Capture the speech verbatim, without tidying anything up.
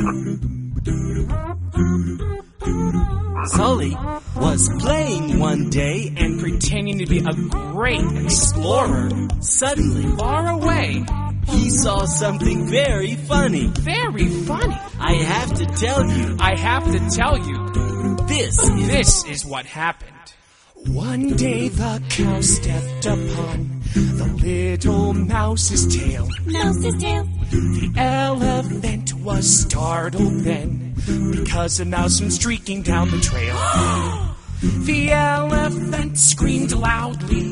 Sully was playing one day and pretending to be a great explorer. Suddenly, Far away. he saw something very funny. Very funny. I have to tell you, I have to tell you, this is... this is what happened. One day the cow stepped upon the little mouse's tail. Mouse's tail. The elephant was startled then, because a mouse went streaking down the trail. The elephant screamed loudly.